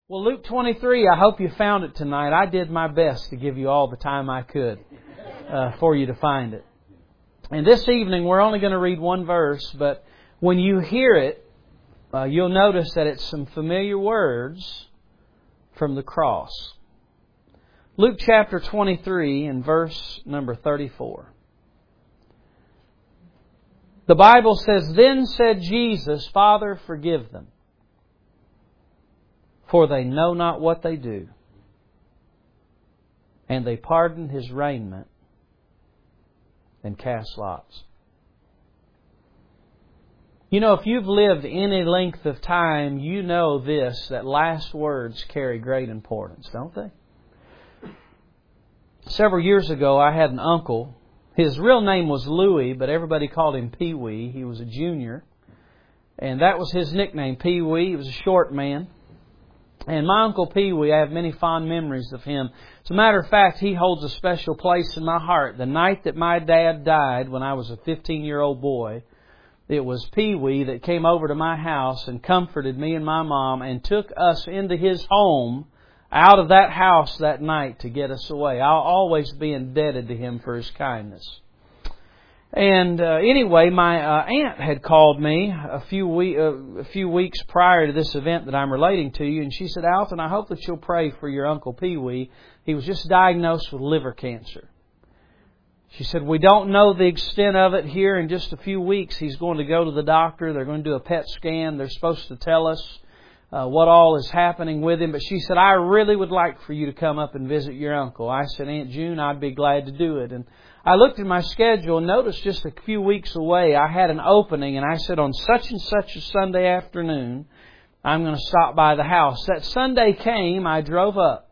Well, Luke 23, I hope you found it tonight. I did my best to give you all the time I could for you to find it. And this evening, we're only going to read one verse, but when you hear it, you'll notice that it's some familiar words from the cross. Luke chapter 23 and verse number 34. The Bible says, "Then said Jesus, Father, forgive them, for they know not what they do. And they pardoned his raiment and cast lots." You know, if you've lived any length of time, you know this, that last words carry great importance, don't they? Several years ago, I had an uncle. His real name was Louie, but everybody called him Pee Wee. He was a junior. And that was his nickname, Pee Wee. He was a short man. And my Uncle Pee Wee, I have many fond memories of him. As a matter of fact, he holds a special place in my heart. The night that my dad died, when I was a 15-year-old boy, it was Pee Wee that came over to my house and comforted me and my mom and took us into his home out of that house that night to get us away. I'll always be indebted to him for his kindness. And anyway, my aunt had called me a few weeks prior to this event that I'm relating to you, and she said, "Alton, I hope that you'll pray for your Uncle Pee Wee. He was just diagnosed with liver cancer." She said, "We don't know the extent of it here. In just a few weeks, he's going to go to the doctor. They're going to do a PET scan. They're supposed to tell us what all is happening with him." But she said, "I really would like for you to come up and visit your uncle." I said, "Aunt June, I'd be glad to do it." And I looked at my schedule and noticed just a few weeks away I had an opening, and I said, on such and such a Sunday afternoon, I'm going to stop by the house. That Sunday came, I drove up.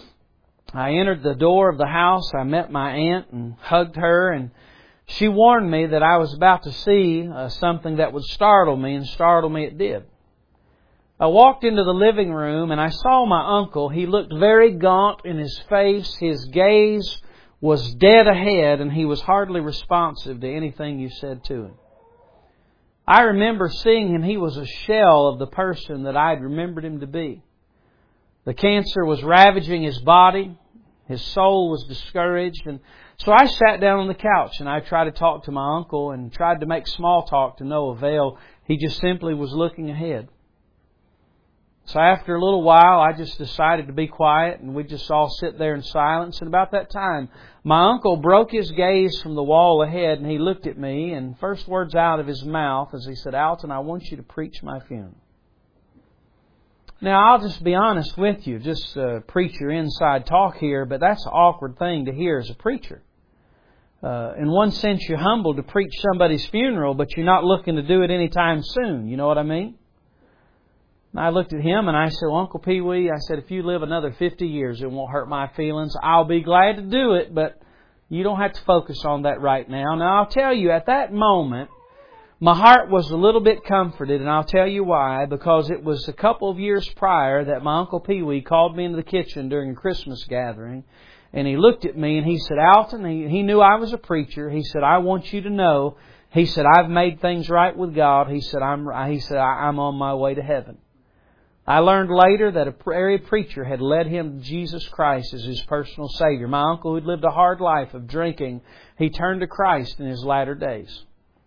I entered the door of the house, I met my aunt and hugged her, and she warned me that I was about to see something that would startle me, and startle me it did. I walked into the living room and I saw my uncle. He looked very gaunt in his face. His gaze was dead ahead, and he was hardly responsive to anything you said to him. I remember seeing him. He was a shell of the person that I'd remembered him to be. The cancer was ravaging his body. His soul was discouraged. And so I sat down on the couch and I tried to talk to my uncle and tried to make small talk to no avail. He just simply was looking ahead. So after a little while, I just decided to be quiet, and we just all sit there in silence. And about that time, my uncle broke his gaze from the wall ahead, and he looked at me, and first words out of his mouth as he said, "Alton, I want you to preach my funeral." Now, I'll just be honest with you, just preach your inside talk here, but that's an awkward thing to hear as a preacher. In one sense, you're humbled to preach somebody's funeral, but you're not looking to do it anytime soon. You know what I mean? I looked at him and I said, "Well, Uncle Pee Wee," I said, "if you live another 50 years, it won't hurt my feelings. I'll be glad to do it, but you don't have to focus on that right now." Now, I'll tell you, at that moment, my heart was a little bit comforted, and I'll tell you why. Because it was a couple of years prior that my Uncle Pee Wee called me into the kitchen during a Christmas gathering, and he looked at me and he said, "Alton," he knew I was a preacher. He said, "I want you to know," he said, "I've made things right with God." He said, I'm on my way to heaven." I learned later that a area preacher had led him to Jesus Christ as his personal Savior. My uncle, who'd lived a hard life of drinking, he turned to Christ in his latter days.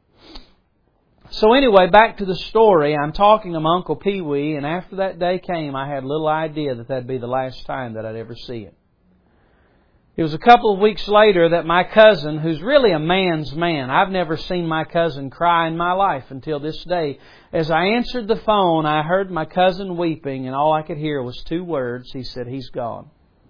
So anyway, back to the story. I'm talking to my Uncle Pee Wee, and after that day came, I had little idea that that'd be the last time that I'd ever see him. It was a couple of weeks later that my cousin, who's really a man's man, I've never seen my cousin cry in my life until this day. As I answered the phone, I heard my cousin weeping, and all I could hear was two words. He said, "He's gone."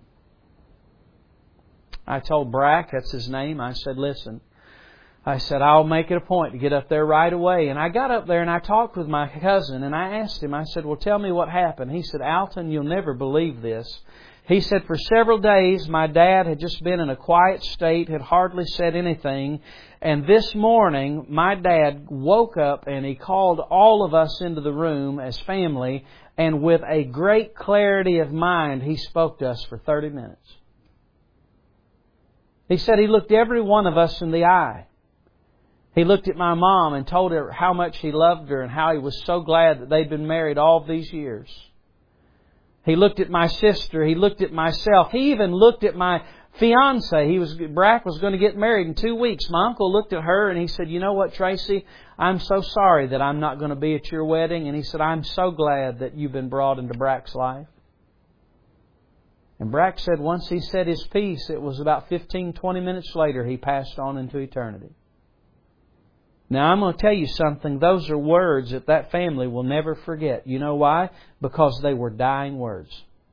I told Brack, that's his name, I said, "Listen," I said, "I'll make it a point to get up there right away." And I got up there and I talked with my cousin, and I asked him, I said, "Well, tell me what happened." He said, "Alton, you'll never believe this." He said, "For several days, my dad had just been in a quiet state, had hardly said anything. And this morning, my dad woke up and he called all of us into the room as family. And with a great clarity of mind, he spoke to us for 30 minutes. He said he looked every one of us in the eye. He looked at my mom and told her how much he loved her and how he was so glad that they'd been married all these years. He looked at my sister. He looked at myself. He even looked at my fiance. Brack was going to get married in 2 weeks. My uncle looked at her and he said, "You know what, Tracy? I'm so sorry that I'm not going to be at your wedding." And he said, "I'm so glad that you've been brought into Brack's life." And Brack said once he said his piece, it was about 15, 20 minutes later he passed on into eternity. Now I'm going to tell you something. Those are words that family will never forget. You know why? Because they were dying words.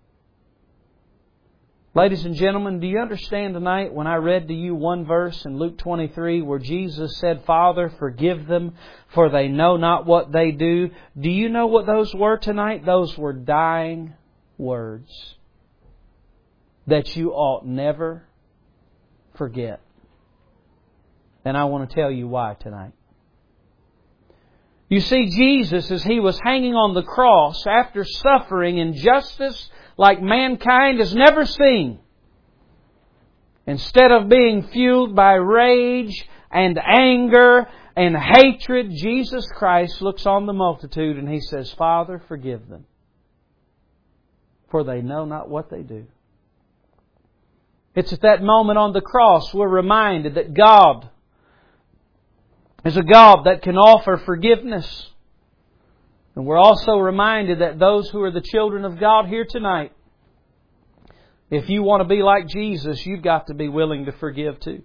Ladies and gentlemen, do you understand tonight when I read to you one verse in Luke 23 where Jesus said, "Father, forgive them, for they know not what they do"? Do you know what those were tonight? Those were dying words that you ought never forget. And I want to tell you why tonight. You see, Jesus, as He was hanging on the cross, after suffering injustice like mankind has never seen, instead of being fueled by rage and anger and hatred, Jesus Christ looks on the multitude and He says, "Father, forgive them, for they know not what they do." It's at that moment on the cross we're reminded that God is a God that can offer forgiveness. And we're also reminded that those who are the children of God here tonight, if you want to be like Jesus, you've got to be willing to forgive too.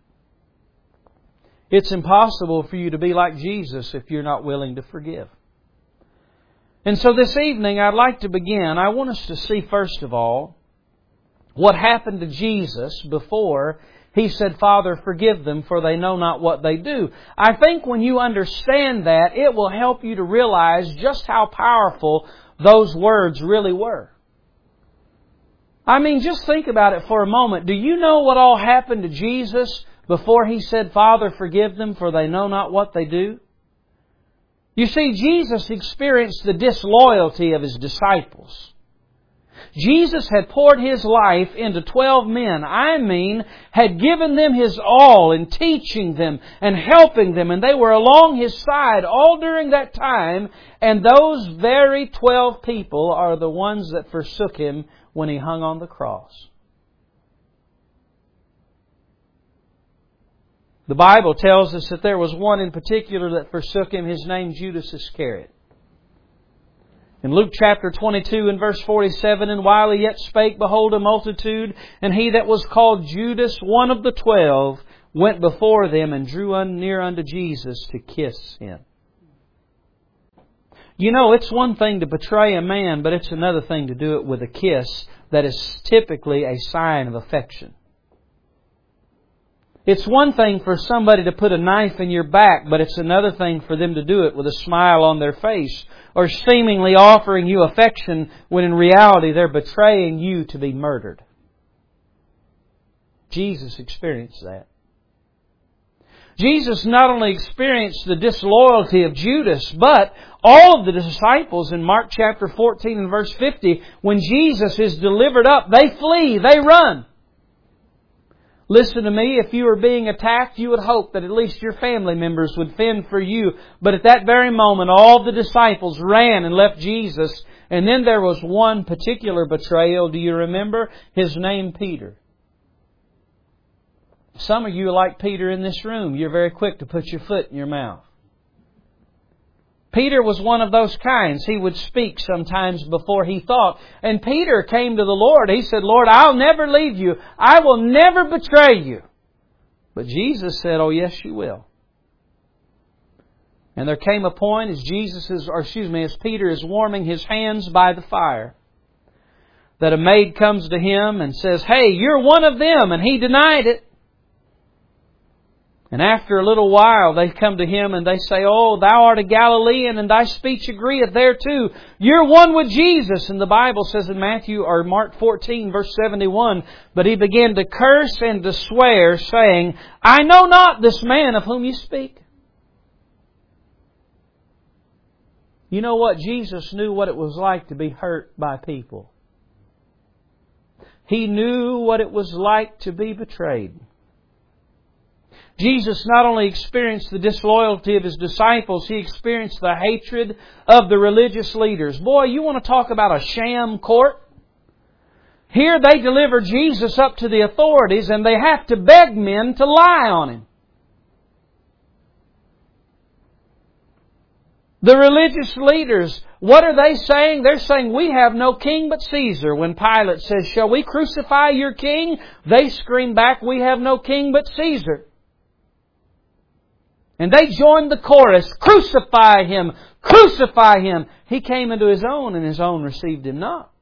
It's impossible for you to be like Jesus if you're not willing to forgive. And so this evening I'd like to begin. I want us to see first of all what happened to Jesus before He said, "Father, forgive them, for they know not what they do." I think when you understand that, it will help you to realize just how powerful those words really were. I mean, just think about it for a moment. Do you know what all happened to Jesus before He said, "Father, forgive them, for they know not what they do"? You see, Jesus experienced the disloyalty of His disciples. Jesus had poured His life into 12 men. I mean, had given them His all in teaching them and helping them. And they were along His side all during that time. And those very 12 people are the ones that forsook Him when He hung on the cross. The Bible tells us that there was one in particular that forsook Him. His name, Judas Iscariot. In Luke chapter 22 and verse 47, "And while He yet spake, behold, a multitude, and he that was called Judas, one of the 12, went before them and drew near unto Jesus to kiss Him." You know, it's one thing to betray a man, but it's another thing to do it with a kiss that is typically a sign of affection. It's one thing for somebody to put a knife in your back, but it's another thing for them to do it with a smile on their face or seemingly offering you affection when in reality they're betraying you to be murdered. Jesus experienced that. Jesus not only experienced the disloyalty of Judas, but all of the disciples in Mark chapter 14 and verse 50, when Jesus is delivered up, they flee, they run. Listen to me, if you were being attacked, you would hope that at least your family members would fend for you. But at that very moment, all the disciples ran and left Jesus. And then there was one particular betrayal. Do you remember? His name, Peter. Some of you are like Peter in this room. You're very quick to put your foot in your mouth. Peter was one of those kinds. He would speak sometimes before he thought. And Peter came to the Lord. He said, "Lord, I'll never leave you. I will never betray you." But Jesus said, "Oh, yes, you will." And there came a point as Peter is warming his hands by the fire, that a maid comes to him and says, "Hey, you're one of them." And he denied it. And after a little while, they come to him and they say, "Oh, thou art a Galilean, and thy speech agreeth thereto. You're one with Jesus." And the Bible says in Mark 14, verse 71, "But he began to curse and to swear, saying, I know not this man of whom you speak." You know what? Jesus knew what it was like to be hurt by people. He knew what it was like to be betrayed. Jesus not only experienced the disloyalty of His disciples, He experienced the hatred of the religious leaders. Boy, you want to talk about a sham court? Here they deliver Jesus up to the authorities and they have to beg men to lie on Him. The religious leaders, what are they saying? They're saying, we have no king but Caesar. When Pilate says, shall we crucify your king? They scream back, we have no king but Caesar. And they joined the chorus, crucify Him, crucify Him. He came into His own and His own received Him not.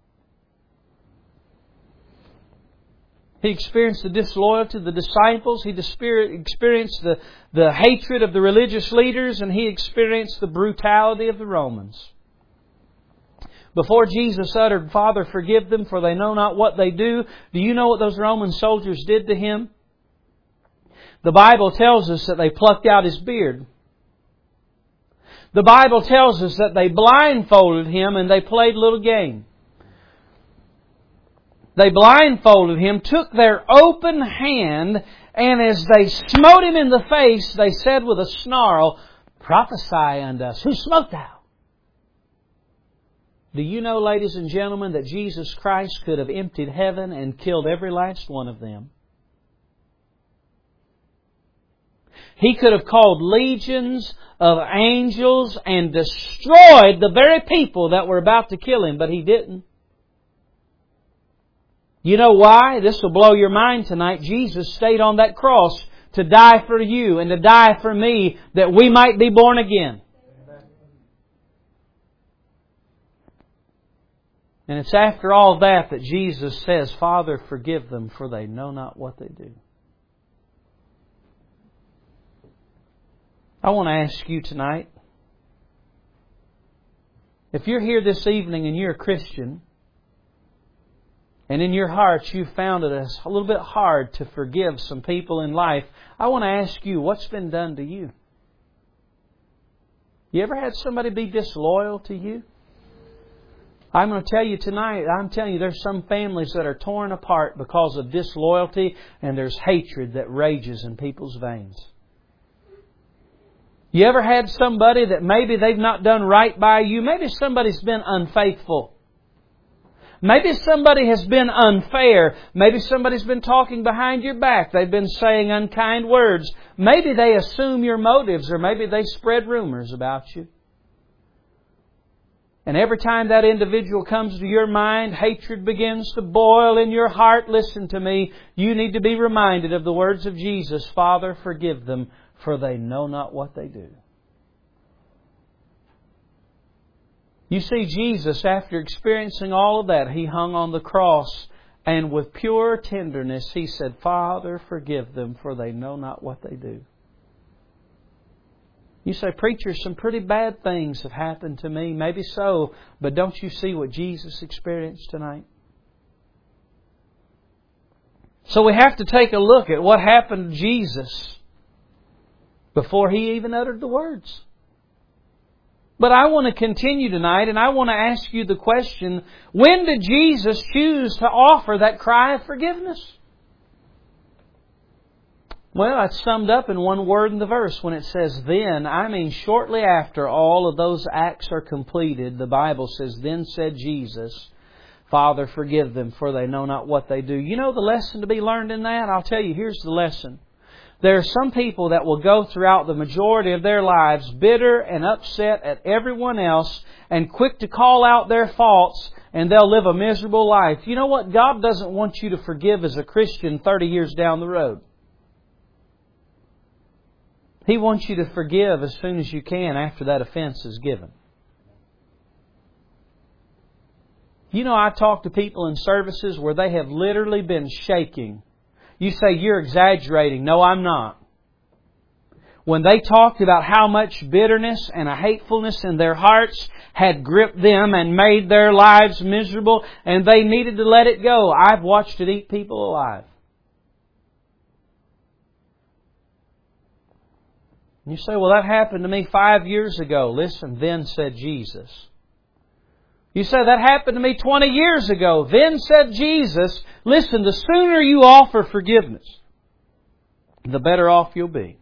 He experienced the disloyalty of the disciples. He experienced the hatred of the religious leaders. And He experienced the brutality of the Romans. Before Jesus uttered, Father, forgive them, for they know not what they do. Do you know what those Roman soldiers did to Him? The Bible tells us that they plucked out His beard. The Bible tells us that they blindfolded Him and they played a little game. They blindfolded Him, took their open hand, and as they smote Him in the face, they said with a snarl, prophesy unto us. Who smote thou? Do you know, ladies and gentlemen, that Jesus Christ could have emptied heaven and killed every last one of them? He could have called legions of angels and destroyed the very people that were about to kill Him, but He didn't. You know why? This will blow your mind tonight. Jesus stayed on that cross to die for you and to die for me that we might be born again. And it's after all that Jesus says, Father, forgive them, for they know not what they do. I want to ask you tonight, if you're here this evening and you're a Christian, and in your heart you found it a little bit hard to forgive some people in life, I want to ask you, what's been done to you? You ever had somebody be disloyal to you? I'm going to tell you tonight, I'm telling you, there's some families that are torn apart because of disloyalty, and there's hatred that rages in people's veins. You ever had somebody that maybe they've not done right by you? Maybe somebody's been unfaithful. Maybe somebody has been unfair. Maybe somebody's been talking behind your back. They've been saying unkind words. Maybe they assume your motives, or maybe they spread rumors about you. And every time that individual comes to your mind, hatred begins to boil in your heart. Listen to me. You need to be reminded of the words of Jesus. Father, forgive them, for they know not what they do. You see, Jesus, after experiencing all of that, He hung on the cross, and with pure tenderness He said, Father, forgive them, for they know not what they do. You say, preacher, some pretty bad things have happened to me. Maybe so, but don't you see what Jesus experienced tonight? So we have to take a look at what happened to Jesus before He even uttered the words. But I want to continue tonight, and I want to ask you the question, when did Jesus choose to offer that cry of forgiveness? Well, it's summed up in one word in the verse when it says, then. I mean, shortly after all of those acts are completed, the Bible says, then said Jesus, Father, forgive them, for they know not what they do. You know the lesson to be learned in that? I'll tell you, here's the lesson. There are some people that will go throughout the majority of their lives bitter and upset at everyone else and quick to call out their faults, and they'll live a miserable life. You know what? God doesn't want you to forgive as a Christian 30 years down the road. He wants you to forgive as soon as you can after that offense is given. You know, I talk to people in services where they have literally been shaking. You say, you're exaggerating. No, I'm not. When they talked about how much bitterness and a hatefulness in their hearts had gripped them and made their lives miserable, and they needed to let it go, I've watched it eat people alive. You say, well, that happened to me 5 years ago. Listen, then said Jesus. You say, that happened to me 20 years ago. Then said Jesus, listen, the sooner you offer forgiveness, the better off you'll be.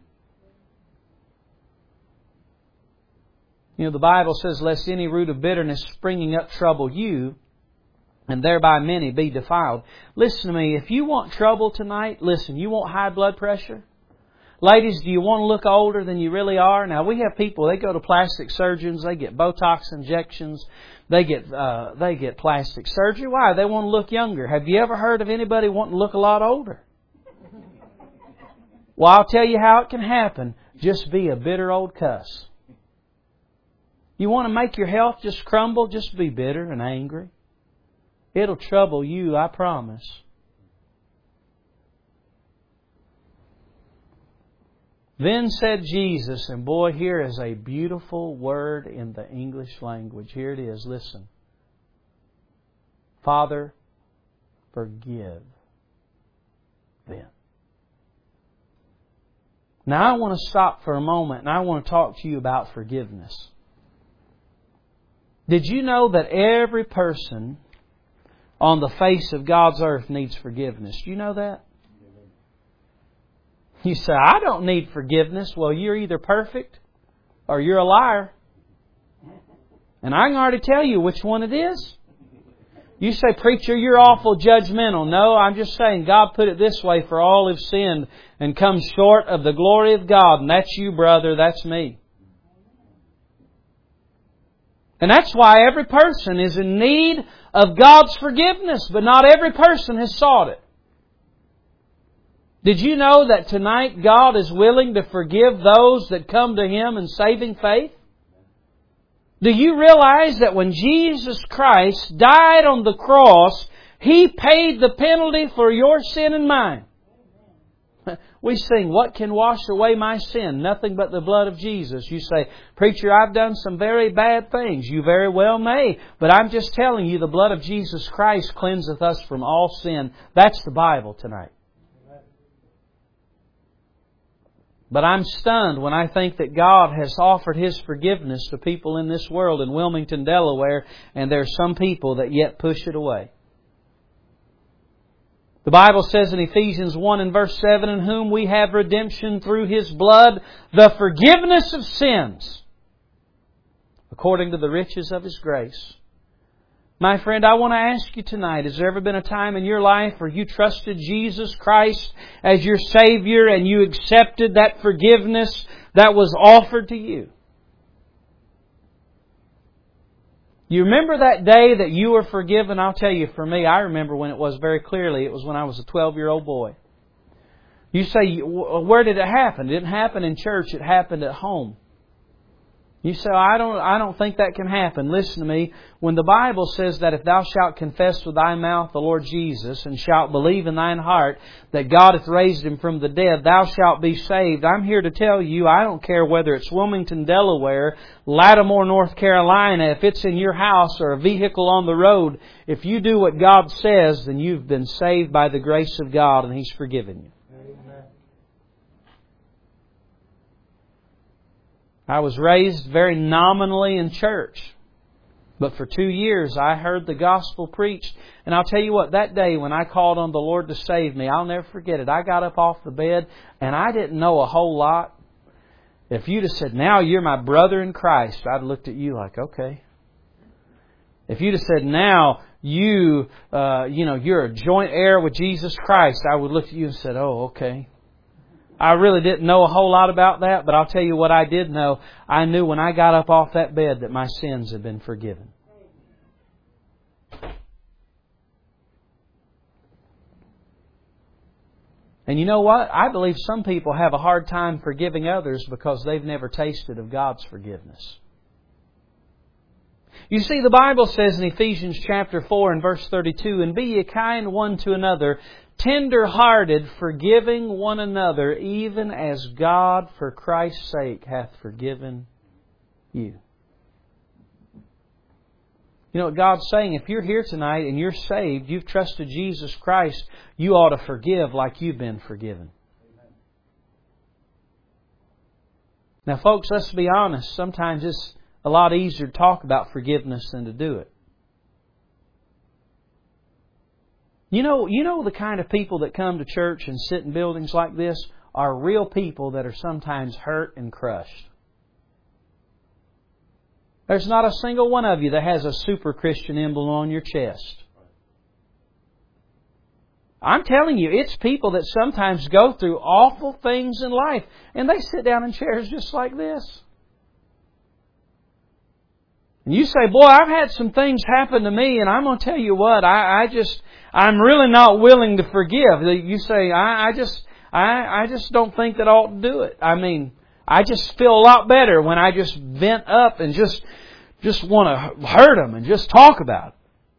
You know, the Bible says, lest any root of bitterness springing up trouble you, and thereby many be defiled. Listen to me, if you want trouble tonight, listen, you want high blood pressure? Ladies, do you want to look older than you really are? Now, we have people, they go to plastic surgeons, they get Botox injections, they get plastic surgery. Why? They want to look younger. Have you ever heard of anybody wanting to look a lot older? Well, I'll tell you how it can happen. Just be a bitter old cuss. You want to make your health just crumble? Just be bitter and angry. It'll trouble you, I promise. Then said Jesus, and boy, here is a beautiful word in the English language. Here it is, listen. Father, forgive them. Now I want to stop for a moment and I want to talk to you about forgiveness. Did you know that every person on the face of God's earth needs forgiveness? Do you know that? You say, I don't need forgiveness. Well, you're either perfect or you're a liar. And I can already tell you which one it is. You say, preacher, you're awful judgmental. No, I'm just saying God put it this way, for all have sinned and come short of the glory of God. And that's you, brother. That's me. And that's why every person is in need of God's forgiveness, but not every person has sought it. Did you know that tonight God is willing to forgive those that come to Him in saving faith? Do you realize that when Jesus Christ died on the cross, He paid the penalty for your sin and mine? We sing, what can wash away my sin? Nothing but the blood of Jesus. You say, preacher, I've done some very bad things. You very well may. But I'm just telling you, the blood of Jesus Christ cleanseth us from all sin. That's the Bible tonight. But I'm stunned when I think that God has offered His forgiveness to people in this world in Wilmington, Delaware, and there are some people that yet push it away. The Bible says in Ephesians 1 and verse 7, in whom we have redemption through His blood, the forgiveness of sins, according to the riches of His grace. My friend, I want to ask you tonight, has there ever been a time in your life where you trusted Jesus Christ as your Savior and you accepted that forgiveness that was offered to you? You remember that day that you were forgiven? I'll tell you, for me, I remember when it was very clearly. It was when I was a 12-year-old boy. You say, where did it happen? It didn't happen in church. It happened at home. You say, I don't think that can happen. Listen to me. When the Bible says that if thou shalt confess with thy mouth the Lord Jesus and shalt believe in thine heart that God hath raised Him from the dead, thou shalt be saved. I'm here to tell you, I don't care whether it's Wilmington, Delaware, Lattimore, North Carolina, if it's in your house or a vehicle on the road, if you do what God says, then you've been saved by the grace of God and He's forgiven you. I was raised very nominally in church. But for 2 years I heard the gospel preached. And I'll tell you what, that day when I called on the Lord to save me, I'll never forget it. I got up off the bed and I didn't know a whole lot. If you'd have said, now you're my brother in Christ, I'd have looked at you like, okay. If you'd have said, now you're a joint heir with Jesus Christ, I would look at you and said, oh, okay. I really didn't know a whole lot about that, but I'll tell you what I did know. I knew when I got up off that bed that my sins had been forgiven. And you know what? I believe some people have a hard time forgiving others because they've never tasted of God's forgiveness. You see, the Bible says in Ephesians chapter 4 and verse 32, and be ye kind one to another, tender-hearted, forgiving one another, even as God for Christ's sake hath forgiven you. You know what God's saying? If you're here tonight and you're saved, you've trusted Jesus Christ, you ought to forgive like you've been forgiven. Now, folks, let's be honest. Sometimes it's a lot easier to talk about forgiveness than to do it. You know the kind of people that come to church and sit in buildings like this? are real people that are sometimes hurt and crushed. There's not a single one of you that has a super Christian emblem on your chest. I'm telling you, it's people that sometimes go through awful things in life, and they sit down in chairs just like this. And you say, boy, I've had some things happen to me, and I'm going to tell you what, I'm really not willing to forgive. You say, I just don't think that I ought to do it. I mean, I just feel a lot better when I just vent up and just want to hurt them and just talk about it.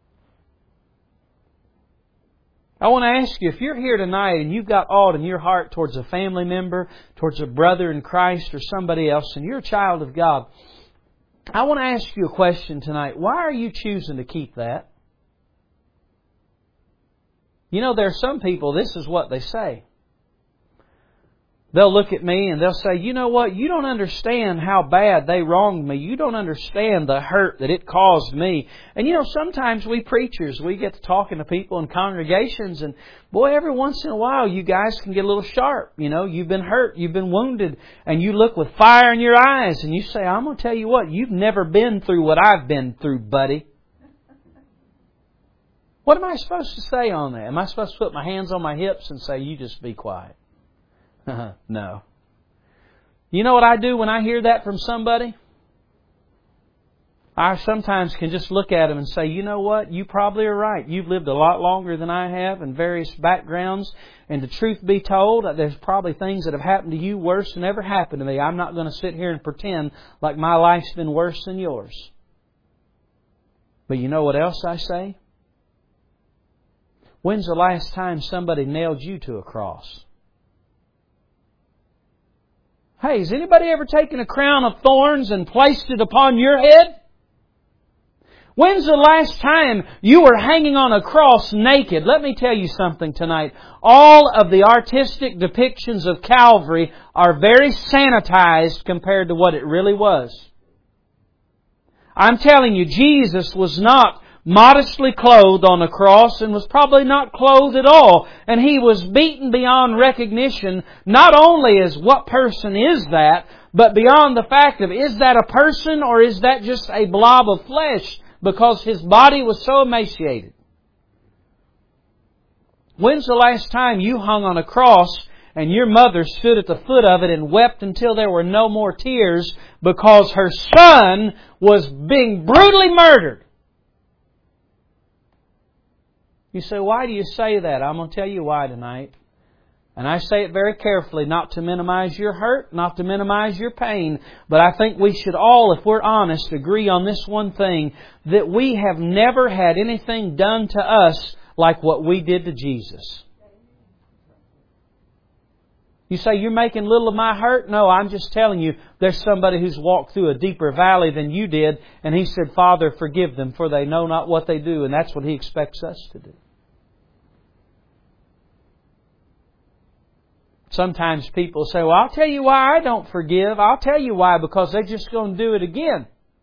I want to ask you, if you're here tonight and you've got aught in your heart towards a family member, towards a brother in Christ or somebody else, and you're a child of God, I want to ask you a question tonight. Why are you choosing to keep that? You know, there are some people, this is what they say. They'll look at me and they'll say, you know what, you don't understand how bad they wronged me. You don't understand the hurt that it caused me. And you know, sometimes we preachers, we get to talking to people in congregations, and boy, every once in a while you guys can get a little sharp. You know, you've been hurt, you've been wounded, and you look with fire in your eyes and you say, I'm going to tell you what, you've never been through what I've been through, buddy. What am I supposed to say on that? Am I supposed to put my hands on my hips and say, you just be quiet? No. You know what I do when I hear that from somebody? I sometimes can just look at them and say, you know what? You probably are right. You've lived a lot longer than I have in various backgrounds. And the truth be told, there's probably things that have happened to you worse than ever happened to me. I'm not going to sit here and pretend like my life's been worse than yours. But you know what else I say? When's the last time somebody nailed you to a cross? Hey, has anybody ever taken a crown of thorns and placed it upon your head? When's the last time you were hanging on a cross naked? Let me tell you something tonight. All of the artistic depictions of Calvary are very sanitized compared to what it really was. I'm telling you, Jesus was not modestly clothed on the cross and was probably not clothed at all. And He was beaten beyond recognition, not only as what person is that, but beyond the fact of, is that a person or is that just a blob of flesh? Because His body was so emaciated. When's the last time you hung on a cross and your mother stood at the foot of it and wept until there were no more tears because her son was being brutally murdered? You say, why do you say that? I'm going to tell you why tonight. And I say it very carefully, not to minimize your hurt, not to minimize your pain, but I think we should all, if we're honest, agree on this one thing, that we have never had anything done to us like what we did to Jesus. You say, you're making little of my hurt? No, I'm just telling you, there's somebody who's walked through a deeper valley than you did, and He said, Father, forgive them, for they know not what they do. And that's what He expects us to do. Sometimes people say, well, I'll tell you why I don't forgive. I'll tell you why, because they're just going to do it again.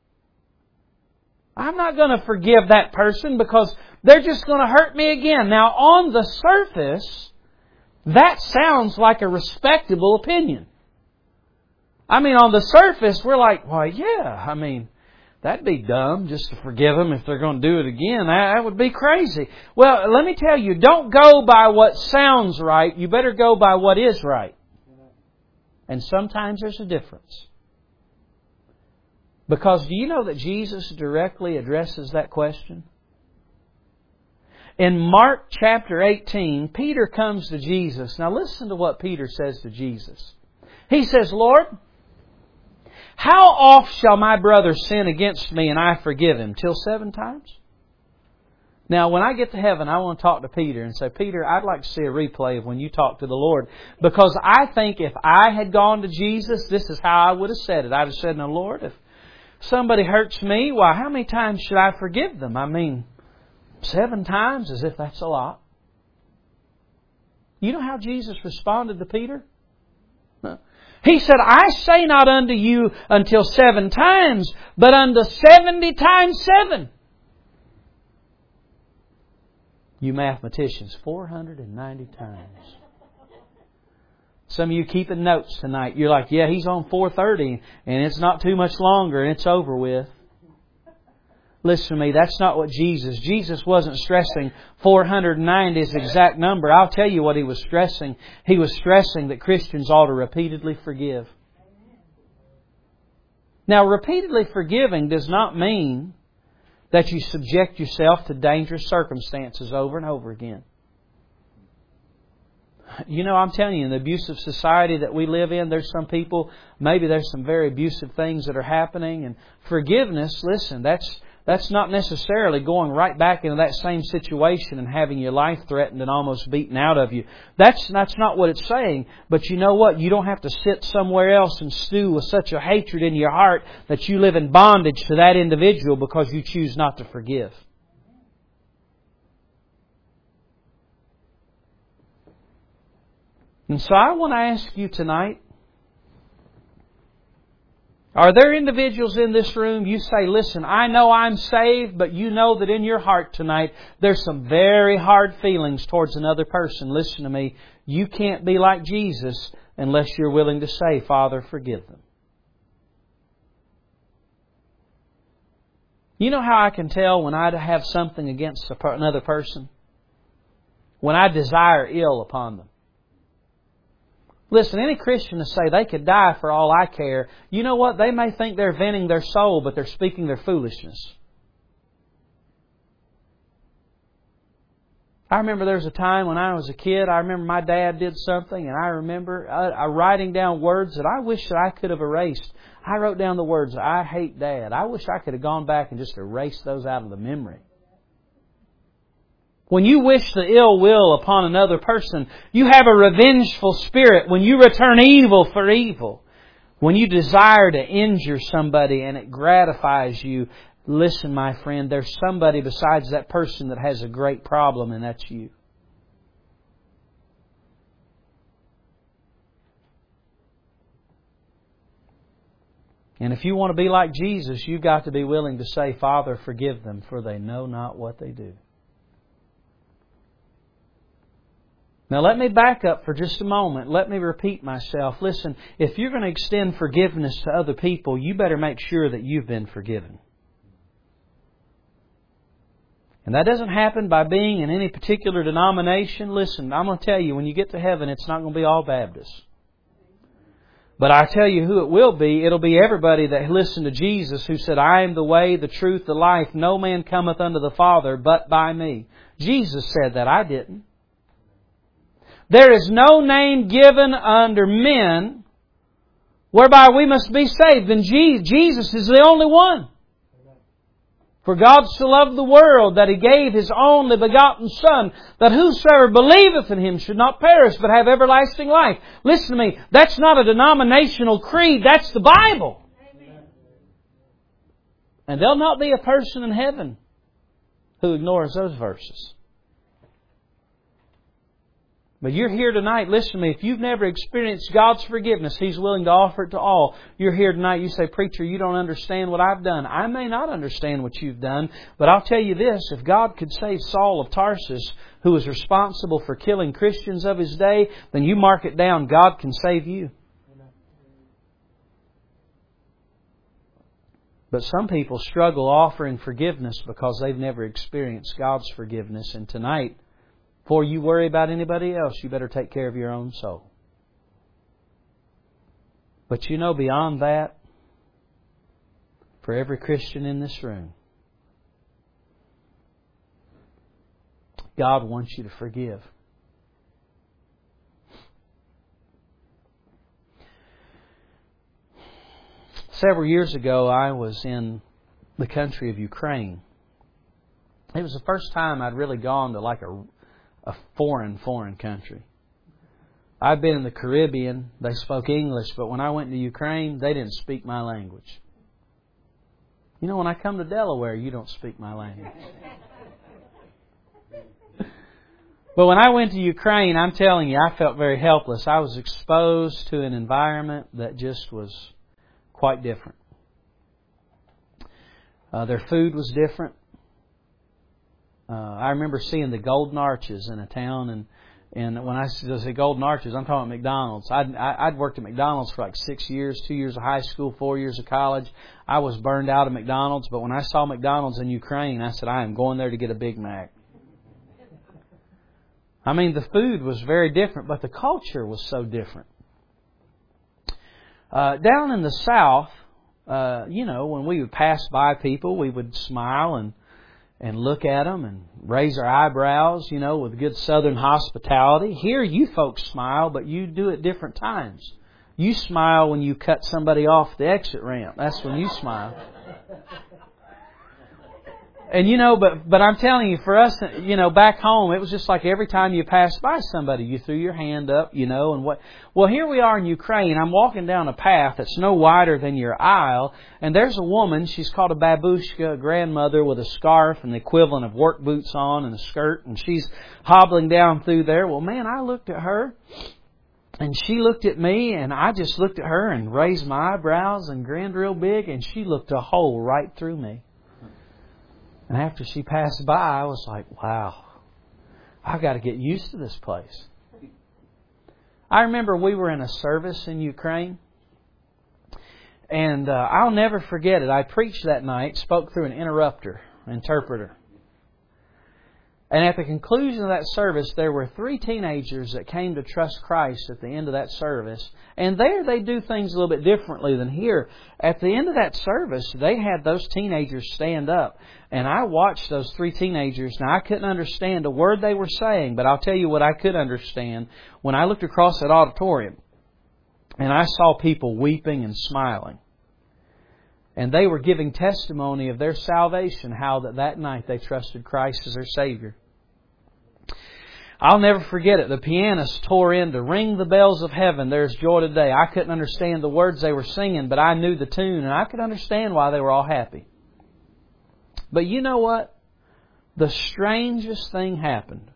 I'm not going to forgive that person because they're just going to hurt me again. Now, on the surface, that sounds like a respectable opinion. I mean, on the surface, we're like, well, yeah, I mean, that'd be dumb just to forgive them if they're going to do it again. That would be crazy. Well, let me tell you, don't go by what sounds right. You better go by what is right. And sometimes there's a difference. Because do you know that Jesus directly addresses that question? In Mark chapter 18, Peter comes to Jesus. Now listen to what Peter says to Jesus. He says, Lord, how oft shall my brother sin against me and I forgive him? Till 7 times? Now when I get to heaven, I want to talk to Peter and say, Peter, I'd like to see a replay of when you talked to the Lord. Because I think if I had gone to Jesus, this is how I would have said it. I'd have said, now Lord, if somebody hurts me, why, how many times should I forgive them? I mean, 7 times, as if that's a lot. You know how Jesus responded to Peter? He said, I say not unto you until 7 times, but unto 70 times 7. You mathematicians, 490 times. Some of you keeping notes tonight. You're like, yeah, he's on 4:30 and it's not too much longer and it's over with. Listen to me, that's not what Jesus wasn't stressing 490 as the exact number. I'll tell you what He was stressing. He was stressing that Christians ought to repeatedly forgive. Now, repeatedly forgiving does not mean that you subject yourself to dangerous circumstances over and over again. You know, I'm telling you, in the abusive society that we live in, there's some people, maybe there's some very abusive things that are happening. And forgiveness, listen, that's not necessarily going right back into that same situation and having your life threatened and almost beaten out of you. That's not what it's saying. But you know what? You don't have to sit somewhere else and stew with such a hatred in your heart that you live in bondage to that individual because you choose not to forgive. And so I want to ask you tonight, are there individuals in this room, you say, listen, I know I'm saved, but you know that in your heart tonight, there's some very hard feelings towards another person. Listen to me. You can't be like Jesus unless you're willing to say, Father, forgive them. You know how I can tell when I have something against another person? When I desire ill upon them. Listen, any Christian to say they could die for all I care, you know what? They may think they're venting their soul, but they're speaking their foolishness. I remember there was a time when I was a kid, I remember my dad did something, and I remember writing down words that I wish that I could have erased. I wrote down the words, I hate Dad. I wish I could have gone back and just erased those out of the memory. When you wish the ill will upon another person, you have a revengeful spirit. When you return evil for evil, when you desire to injure somebody and it gratifies you, listen, my friend, there's somebody besides that person that has a great problem, and that's you. And if you want to be like Jesus, you've got to be willing to say, Father, forgive them, for they know not what they do. Now let me back up for just a moment. Let me repeat myself. Listen, if you're going to extend forgiveness to other people, you better make sure that you've been forgiven. And that doesn't happen by being in any particular denomination. Listen, I'm going to tell you, when you get to heaven, it's not going to be all Baptists. But I tell you who it will be. It'll be everybody that listened to Jesus, who said, I am the way, the truth, the life. No man cometh unto the Father but by me. Jesus said that. I didn't. There is no name given under men whereby we must be saved. And Jesus is the only one. For God so loved the world that He gave His only begotten Son, that whosoever believeth in Him should not perish but have everlasting life. Listen to me. That's not a denominational creed. That's the Bible. Amen. And there'll not be a person in heaven who ignores those verses. But you're here tonight, listen to me, if you've never experienced God's forgiveness, He's willing to offer it to all. You're here tonight, you say, Preacher, you don't understand what I've done. I may not understand what you've done, but I'll tell you this, if God could save Saul of Tarsus, who was responsible for killing Christians of his day, then you mark it down, God can save you. But some people struggle offering forgiveness because they've never experienced God's forgiveness. And tonight, before you worry about anybody else, you better take care of your own soul. But you know, beyond that, for every Christian in this room, God wants you to forgive. Several years ago, I was in the country of Ukraine. It was the first time I'd really gone to like a foreign country. I've been in the Caribbean. They spoke English, but when I went to Ukraine, they didn't speak my language. You know, when I come to Delaware, you don't speak my language. But when I went to Ukraine, I'm telling you, I felt very helpless. I was exposed to an environment that just was quite different. Their food was different. I remember seeing the Golden Arches in a town, And when I say Golden Arches, I'm talking about McDonald's. I'd worked at McDonald's for like 6 years, 2 years of high school, 4 years of college. I was burned out of McDonald's, but when I saw McDonald's in Ukraine, I said, I am going there to get a Big Mac. I mean, the food was very different, but the culture was so different. Down in the South, when we would pass by people, we would smile and look at them and raise our eyebrows, with good Southern hospitality. Here, you folks smile, but you do it different times. You smile when you cut somebody off the exit ramp. That's when you smile. And but I'm telling you, for us, back home, it was just like every time you passed by somebody, you threw your hand up, and what. Well, here we are in Ukraine. I'm walking down a path that's no wider than your aisle, and there's a woman. She's called a babushka, a grandmother with a scarf and the equivalent of work boots on and a skirt, and she's hobbling down through there. Well, man, I looked at her, and she looked at me, and I just looked at her and raised my eyebrows and grinned real big, and she looked a hole right through me. And after she passed by, I was like, wow, I've got to get used to this place. I remember we were in a service in Ukraine, and I'll never forget it. I preached that night, spoke through an interpreter. And at the conclusion of that service, there were 3 teenagers that came to trust Christ at the end of that service. And there they do things a little bit differently than here. At the end of that service, they had those teenagers stand up. And I watched those 3 teenagers. Now, I couldn't understand a word they were saying, but I'll tell you what I could understand. When I looked across that auditorium, and I saw people weeping and smiling. And they were giving testimony of their salvation, how that night they trusted Christ as their Savior. I'll never forget it. The pianist tore in to ring the bells of heaven. There's joy today. I couldn't understand the words they were singing, but I knew the tune, and I could understand why they were all happy. But you know what? The strangest thing happened.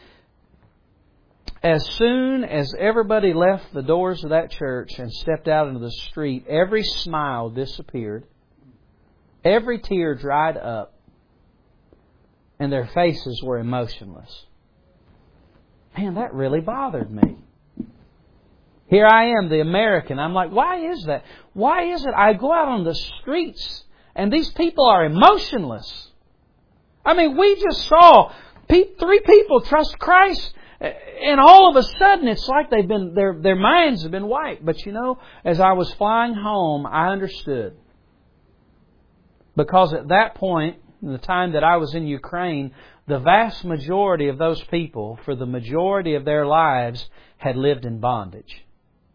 As soon as everybody left the doors of that church and stepped out into the street, every smile disappeared. Every tear dried up. And their faces were emotionless. Man, that really bothered me. Here I am, the American. I'm like, why is that? Why is it I go out on the streets and these people are emotionless? I mean, we just saw 3 people trust Christ, and all of a sudden it's like they've been their minds have been wiped. But as I was flying home, I understood. Because at that point, in the time that I was in Ukraine, the vast majority of those people, for the majority of their lives, had lived in bondage.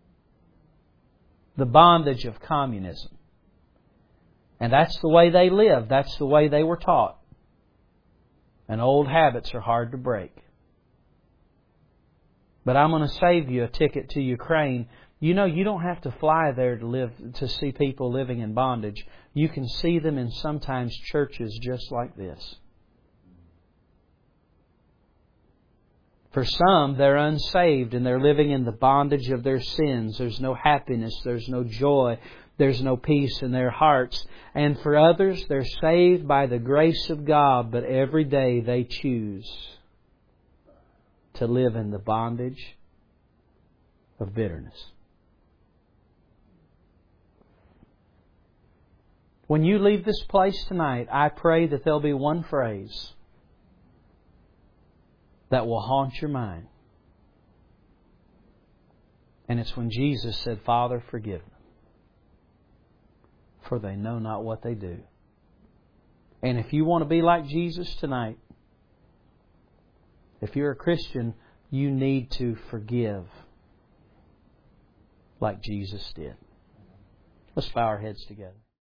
The bondage of communism. And that's the way they lived. That's the way they were taught. And old habits are hard to break. But I'm going to save you a ticket to Ukraine. You don't have to fly there to see people living in bondage. You can see them in sometimes churches just like this. For some, they're unsaved and they're living in the bondage of their sins. There's no happiness, there's no joy, there's no peace in their hearts. And for others, they're saved by the grace of God, but every day they choose to live in the bondage of bitterness. When you leave this place tonight, I pray that there'll be one phrase that will haunt your mind. And it's when Jesus said, Father, forgive them, for they know not what they do. And if you want to be like Jesus tonight, if you're a Christian, you need to forgive like Jesus did. Let's bow our heads together.